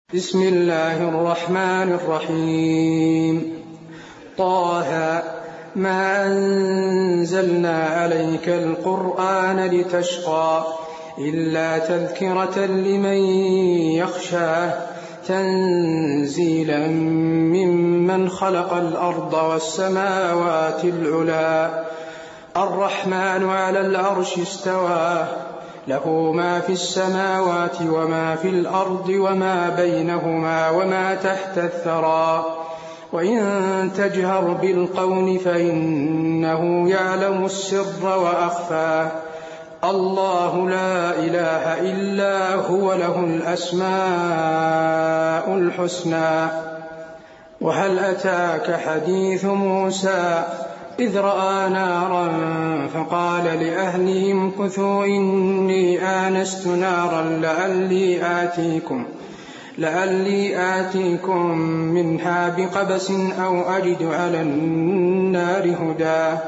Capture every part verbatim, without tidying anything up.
بسم الله الرحمن الرحيم. طه ما أنزلنا عليك القرآن لتشقى إلا تذكرة لمن يخشاه تنزيلا ممن خلق الأرض والسماوات العلى الرحمن على العرش استوى له ما في السماوات وما في الأرض وما بينهما وما تحت الثرى وإن تجهر بالقول فإنه يعلم السر وأخفى الله لا إله إلا هو له الأسماء الحسنى. وهل أتاك حديث موسى إذ رأى نارا فقال لأهلهم كثوا إني آنست نارا لعلي آتيكم, لعلي آتيكم منها بقبس أو أجد على النار هدى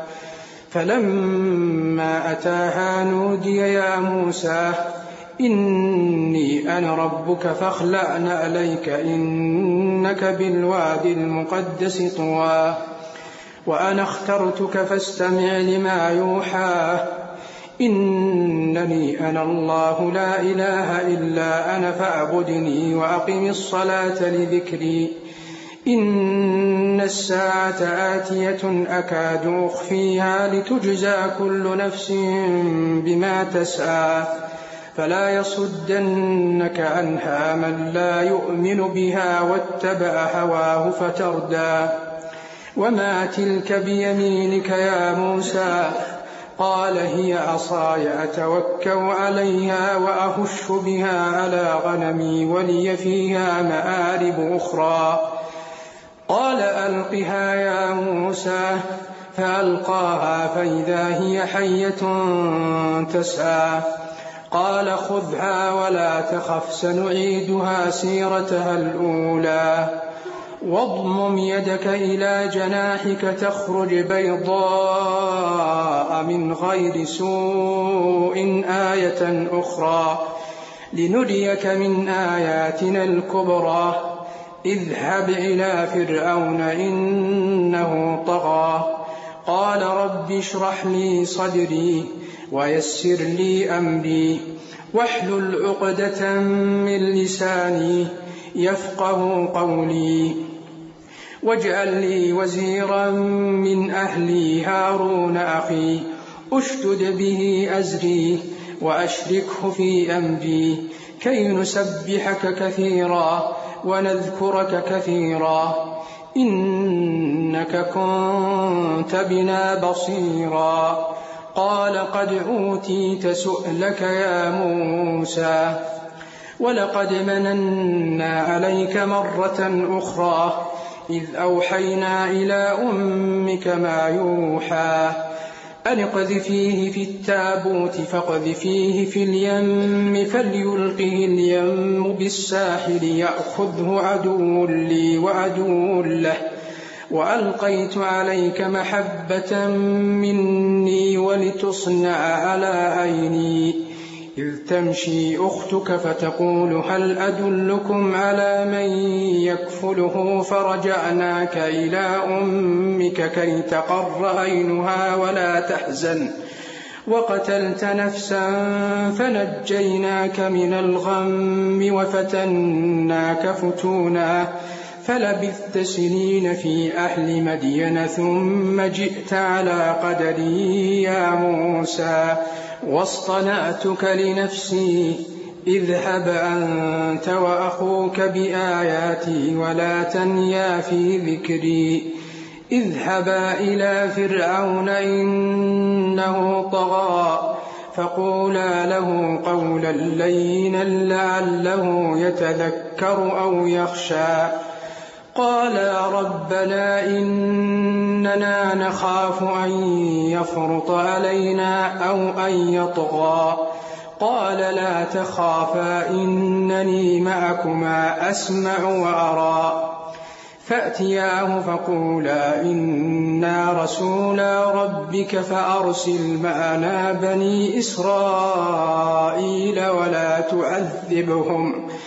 فلما أتاها نودي يا موسى إني أنا ربك فاخلع نعليك إنك بالوادي المقدس طوى وأنا اخترتك فاستمع لما يوحى إنني أنا الله لا إله إلا أنا فاعبدني وأقم الصلاة لذكري إن الساعة آتية أكاد أخفيها لتجزى كل نفس بما تسعى فلا يصدنك عنها من لا يؤمن بها واتبع هواه فتردى. وما تلك بيمينك يا موسى قال هي عصاي أتوكأ عليها وأهش بها على غنمي ولي فيها مآرب أخرى قال ألقها يا موسى فألقاها فإذا هي حية تسعى قال خذها ولا تخف سنعيدها سيرتها الأولى واضمم يدك إلى جناحك تخرج بيضاء من غير سوء آية أخرى لنريك من آياتنا الكبرى اذهب إلى فرعون إنه طغى قال رب اشرح لي صدري ويسر لي أمري واحلل عقدة من لساني يفقه قولي واجعل لي وزيرا من أهلي هارون أخي أشدد به أزري وأشركه في أمري كي نسبحك كثيرا ونذكرك كثيرا إنك كنت بنا بصيرا قال قد أوتيت سؤلك يا موسى ولقد مننا عليك مرة أخرى إذ أوحينا إلى أمك ما يوحى أن اقذفيه في التابوت فاقذفيه في اليم فليلقه اليم بالساحل يأخذه عدو لي وعدو له وألقيت عليك محبة مني ولتصنع على عيني إذ تمشي أختك فتقول هل أدلكم على من يكفله فرجعناك إلى أمك كي تقر عينها ولا تحزن وقتلت نفسا فنجيناك من الغم وفتناك فتونا فلبثت سنين في أهل مدين ثم جئت على قدري يا موسى واصطنعتك لنفسي اذهب أنت وأخوك بآياتي ولا تنيا في ذكري اذهبا إلى فرعون إنه طغى فقولا له قولا لينا لعله يتذكر أو يخشى قالا ربنا إننا نخاف أن يفرط علينا أو أن يطغى قال لا تخافا إنني معكما أسمع وأرى فأتياه فقولا إنا رسولا ربك فأرسل معنا بني إسرائيل ولا تعذبهم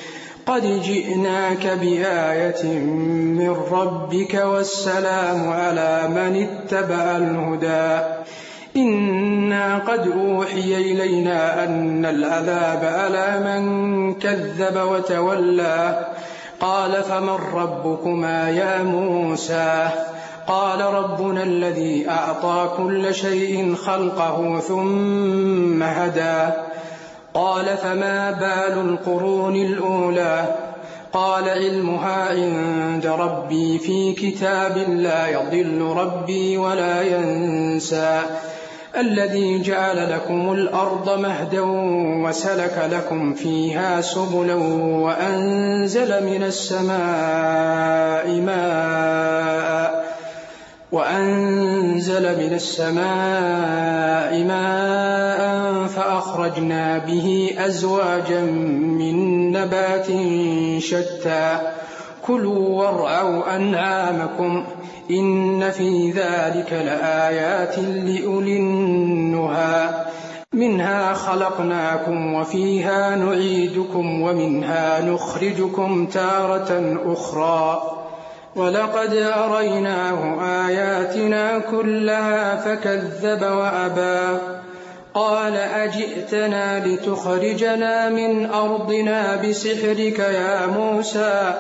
قد جئناك بآية من ربك والسلام على من اتبع الهدى إنا قد أوحي إلينا أن العذاب على من كذب وتولى قال فمن ربكما يا موسى قال ربنا الذي أعطى كل شيء خلقه ثم هدى قال فما بال القرون الأولى قال علمها عند ربي في كتاب لا يضل ربي ولا ينسى الذي جعل لكم الأرض مهدا وسلك لكم فيها سبلا وأنزل من السماء ماء وأنزل من السماء ماء فأخرجنا به أزواجا من نبات شتى كلوا وارعوا أنعامكم إن في ذلك لآيات لأولي النهى منها خلقناكم وفيها نعيدكم ومنها نخرجكم تارة أخرى ولقد أريناه آياتنا كلها فكذب وأبى قال أجئتنا لتخرجنا من أرضنا بسحرك يا موسى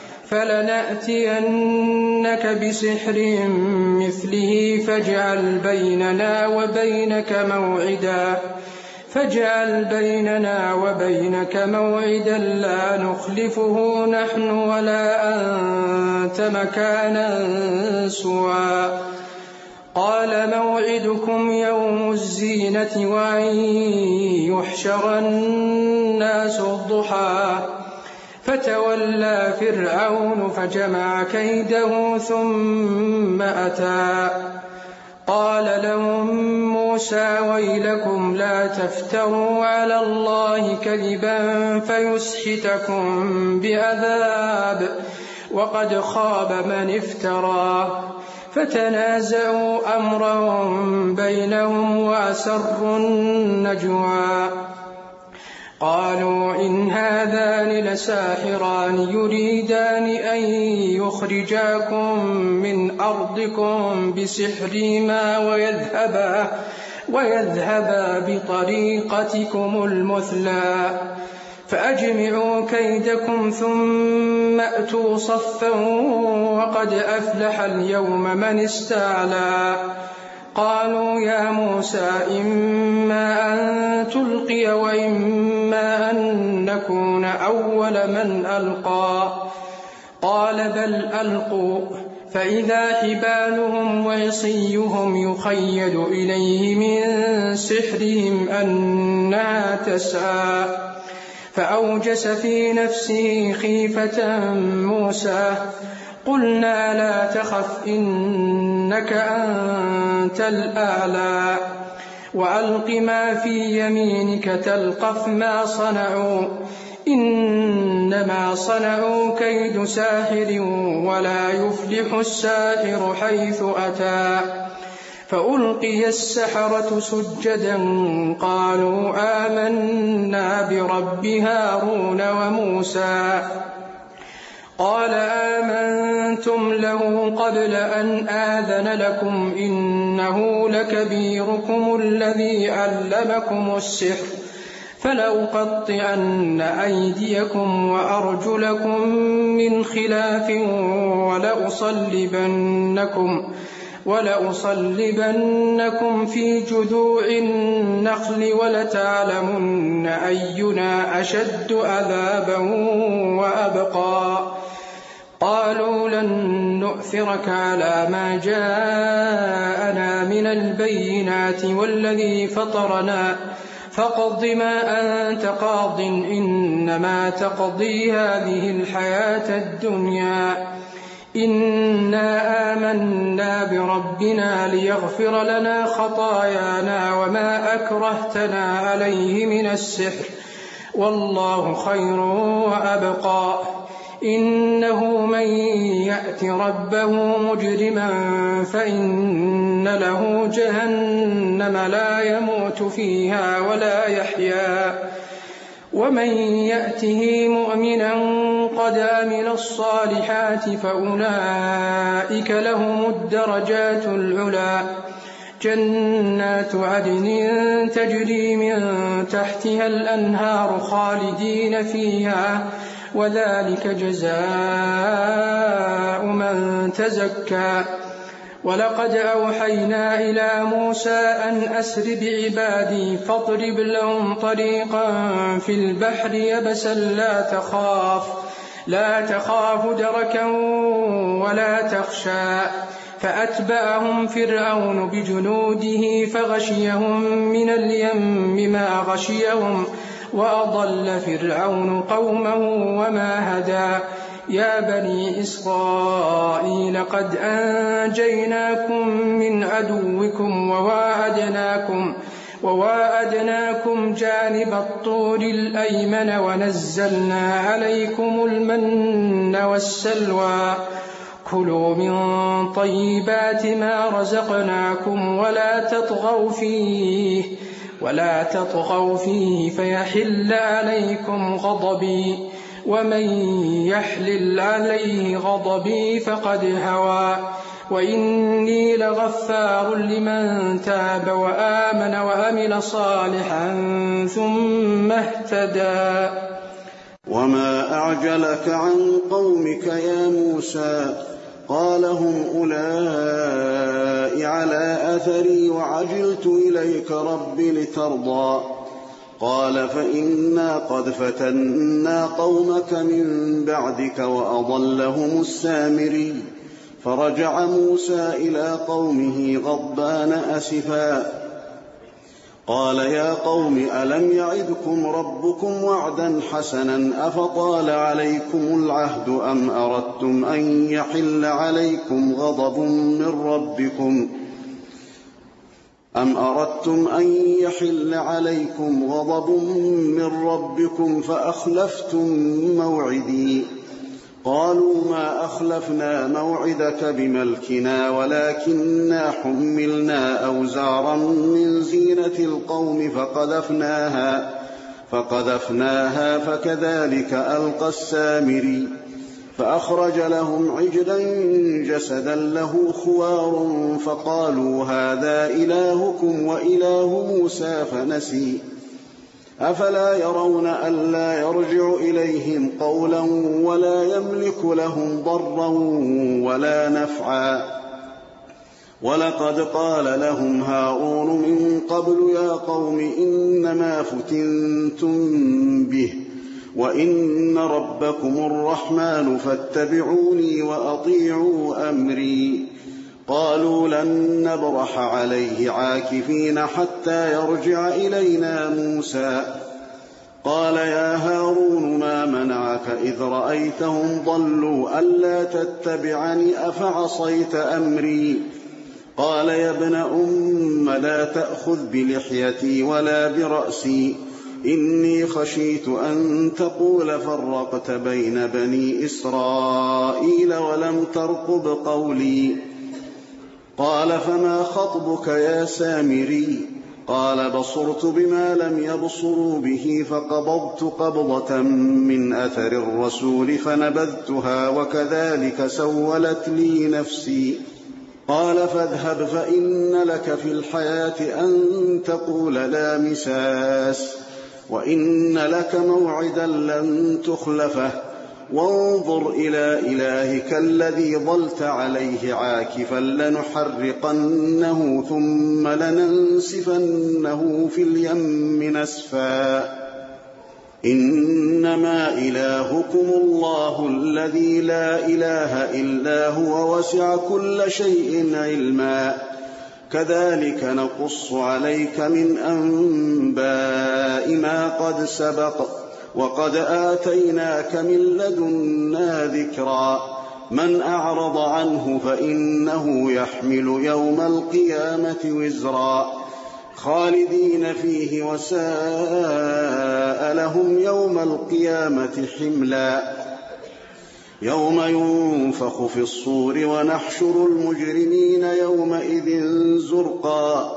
فلنأتينك بسحر مثله فاجعل بيننا وبينك موعدا فاجعل بيننا وبينك موعدا لا نخلفه نحن ولا أنت مكانا سوى قال موعدكم يوم الزينة وأن يحشر الناس ضحى فتولى فرعون فجمع كيده ثم أتى قال لهم موسى ويلكم لا تفتروا على الله كذبا فيسحتكم بعذاب وقد خاب من افترى فتنازعوا أمرهم بينهم وأسروا النجوى قالوا إن هذان لساحران يريدان أن يخرجاكم من أرضكم بسحرهما ويذهبا, ويذهبا بطريقتكم المثلى فأجمعوا كيدكم ثم أتوا صفا وقد أفلح اليوم من استعلى قالوا يا موسى إما أن تلقي وإما أن نكون أول من ألقى قال بل ألقوا فإذا حبالهم وعصيهم يخيل إليه من سحرهم أنها تسعى فأوجس في نفسه خيفة موسى قلنا لا تخف إنك أنت الأعلى وألق ما في يمينك تلقف ما صنعوا إنما صنعوا كيد ساحر ولا يفلح الساحر حيث أتى فألقي السحرة سجدا قالوا آمنا برب هارون وموسى قال آمنتم له قبل أن آذن لكم إنه لكبيركم الذي علمكم السحر فلأقطعن أيديكم وأرجلكم من خلاف ولأصلبنكم ولأصلبنكم في جذوع النخل ولتعلمن أينا أشد عذابا وأبقى قالوا لن نؤثرك على ما جاءنا من البينات والذي فطرنا فاقض ما أنت قاض إنما تقضي هذه الحياة الدنيا إنا آمنا بربنا ليغفر لنا خطايانا وما أكرهتنا عليه من السحر والله خير وأبقى إنه من يأت ربه مجرما فإن له جهنم لا يموت فيها ولا يحيا ومن يأته مؤمنا قد عمل الصالحات فأولئك لهم الدرجات العلى جنات عدن تجري من تحتها الأنهار خالدين فيها وذلك جزاء من تزكى. ولقد أوحينا إلى موسى أن أسر بعبادي فاضرب لهم طريقا في البحر يبسا لا تخاف لا تخاف دركا ولا تخشى فأتبعهم فرعون بجنوده فغشيهم من اليم ما غشيهم وأضل فرعون قومه وما هدى. يا بني إسرائيل قد أنجيناكم من عدوكم وواعدناكم, وواعدناكم جانب الطور الأيمن ونزلنا عليكم المن والسلوى كلوا من طيبات ما رزقناكم ولا تطغوا فيه ولا تطغوا فيه فيحل عليكم غضبي ومن يحلل عليه غضبي فقد هوى وإني لغفار لمن تاب وآمن وعمل صالحا ثم اهتدى. وما أعجلك عن قومك يا موسى؟ قال هم أولئك على أثري وعجلت إليك رب لترضى. قال فإنا قد فتنا قومك من بعدك وأضلهم السامري. فرجع موسى إلى قومه غضبان أسفا قال يا قوم ألم يعدكم ربكم وعدا حسنا أفطال عليكم العهد أم أردتم أن يحل عليكم غضب من ربكم أم أردتم أن يحل عليكم غضب من ربكم فأخلفتم موعدي. قالوا ما أخلفنا موعدك بملكنا ولكننا حملنا أوزارا من زينة القوم فقذفناها, فقذفناها فكذلك ألقى السامري. فأخرج لهم عجلا جسدا له خوار فقالوا هذا إلهكم وإله موسى فنسي. أفلا يرون ألا يرجع إليهم قولا ولا يملك لهم ضرا ولا نفعا. ولقد قال لهم هارون من قبل يا قوم إنما فتنتم به وإن ربكم الرحمن فاتبعوني وأطيعوا أمري. قالوا لن نبرح عليه عاكفين حتى يرجع إلينا موسى. قال يا هارون ما منعك إذ رأيتهم ضلوا ألا تتبعني أفعصيت أمري. قال يا ابن أم لا تأخذ بلحيتي ولا برأسي إني خشيت أن تقول فرقت بين بني إسرائيل ولم ترقب قولي. قال فما خطبك يا سامري؟ قال بصرت بما لم يبصروا به فقبضت قبضة من أثر الرسول فنبذتها وكذلك سولت لي نفسي. قال فاذهب فإن لك في الحياة أن تقول لا مساس وإن لك موعدا لن تخلفه وانظر إلى إلهك الذي ظلت عليه عاكفا لنحرقنه ثم لننسفنه في اليم نسفا. إنما إلهكم الله الذي لا إله إلا هو وسع كل شيء علما. كذلك نقص عليك من أنباء ما قد سبق وقد آتيناك من لدنا ذكرا. من أعرض عنه فإنه يحمل يوم القيامة وزرا خالدين فيه وساء لهم يوم القيامة حملا. يوم ينفخ في الصور ونحشر المجرمين يومئذ زرقا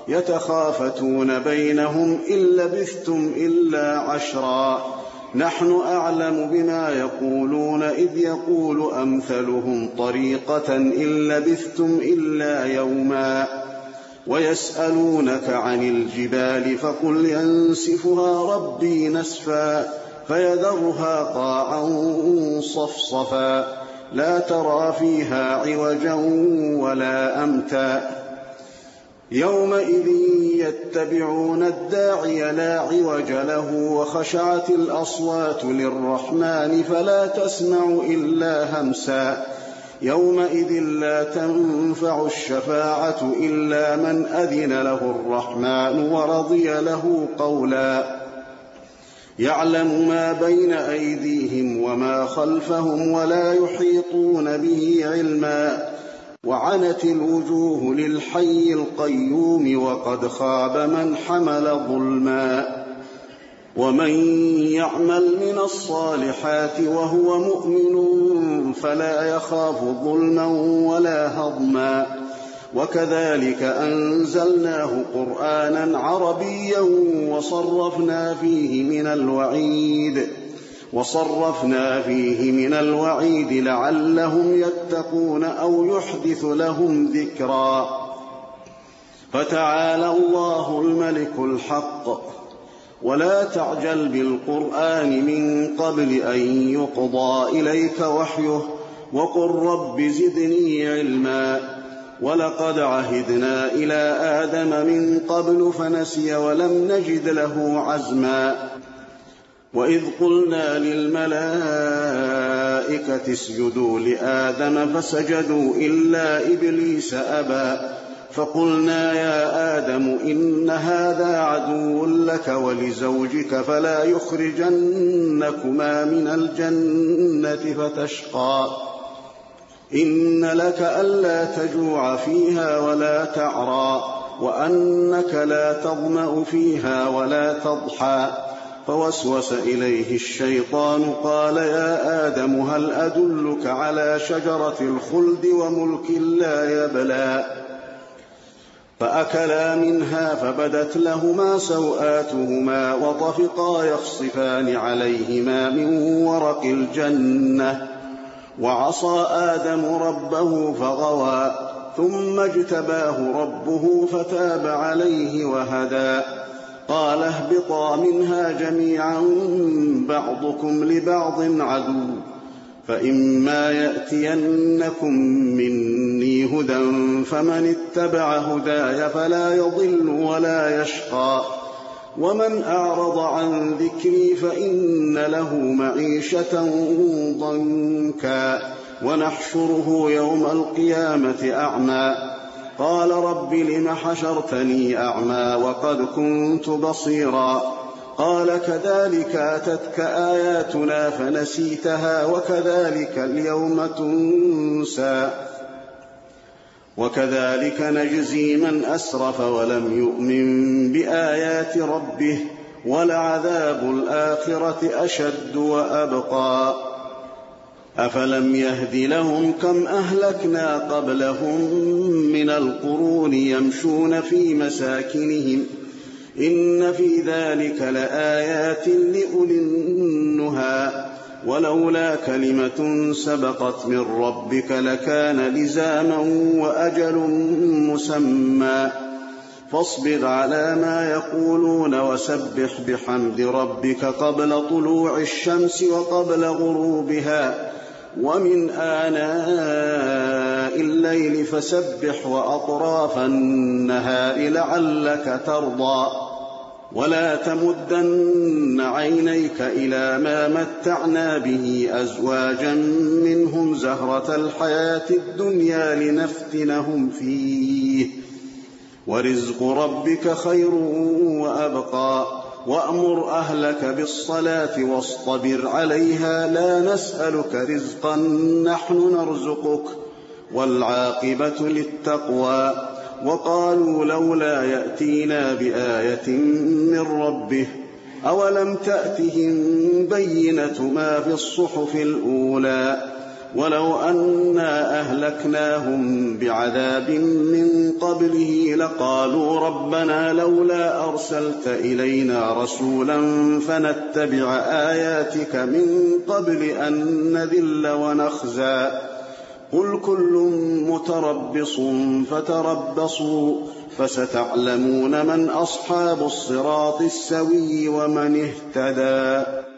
يتخافتون بينهم إن لبثتم إلا عشرا نحن أعلم بما يقولون إذ يقول أمثلهم طريقة إن لبثتم إلا يوما ويسألونك عن الجبال فقل ينسفها ربي نسفا فيذرها قاعا صفصفا لا ترى فيها عوجا ولا أمتا يومئذ يتبعون الداعي لا عوج له وخشعت الأصوات للرحمن فلا تسمع إلا همسا يومئذ لا تنفع الشفاعة إلا من أذن له الرحمن ورضي له قولا يعلم ما بين أيديهم وما خلفهم ولا يحيطون به علما وعنت الوجوه للحي القيوم وقد خاب من حمل ظلما ومن يعمل من الصالحات وهو مؤمن فلا يخاف ظلما ولا هضما وكذلك أنزلناه قرآنا عربيا وصرفنا فيه من الوعيد وصرفنا فيه من الوعيد لعلهم يتقون أو يحدث لهم ذكرا فتعالى الله الملك الحق ولا تعجل بالقرآن من قبل أن يقضى إليك وحيه وقل رب زدني علما ولقد عهدنا إلى آدم من قبل فنسي ولم نجد له عزما وإذ قلنا للملائكة اسجدوا لآدم فسجدوا إلا إبليس أبى فقلنا يا آدم إن هذا عدو لك ولزوجك فلا يخرجنكما من الجنة فتشقى إن لك ألا تجوع فيها ولا تعرى وأنك لا تظمأ فيها ولا تضحى فوسوس إليه الشيطان قال يا آدم هل أدلك على شجرة الخلد وملك لا يبلى فأكلا منها فبدت لهما سوآتهما وطفقا يخصفان عليهما من ورق الجنة وعصى آدم ربه فغوى ثم اجتباه ربه فتاب عليه وهدى قال اهبطا منها جميعا بعضكم لبعض عدو فإما يأتينكم مني هدى فمن اتبع هداي فلا يضل ولا يشقى ومن أعرض عن ذكري فإن له معيشة ضنكا ونحشره يوم القيامة أعمى قال رب لم حشرتني أعمى وقد كنت بصيرا قال كذلك أتتك آياتنا فنسيتها وكذلك اليوم تنسى وكذلك نجزي من أسرف ولم يؤمن بآيات ربه ولعذاب الآخرة أشد وأبقى أفلم يهد لهم كم أهلكنا قبلهم من القرون يمشون في مساكنهم إن في ذلك لآيات لأولي النهى ولولا كلمة سبقت من ربك لكان لزاما وأجل مسمى فاصبر على ما يقولون وسبح بحمد ربك قبل طلوع الشمس وقبل غروبها ومن آناء الليل فسبح وأطراف النهار لعلك ترضى ولا تمدن عينيك إلى ما متعنا به أزواجا منهم زهرة الحياة الدنيا لنفتنهم فيه ورزق ربك خير وأبقى وأمر أهلك بالصلاة واصطبر عليها لا نسألك رزقا نحن نرزقك والعاقبة للتقوى وقالوا لولا يأتينا بآية من ربه أولم تأتهم بينة ما في الصحف الأولى ولو أنا أهلكناهم بعذاب من قبله لقالوا ربنا لولا أرسلت إلينا رسولا فنتبع آياتك من قبل أن نذل ونخزى قل كل متربص فتربصوا فستعلمون من أصحاب الصراط السوي ومن اهتدى.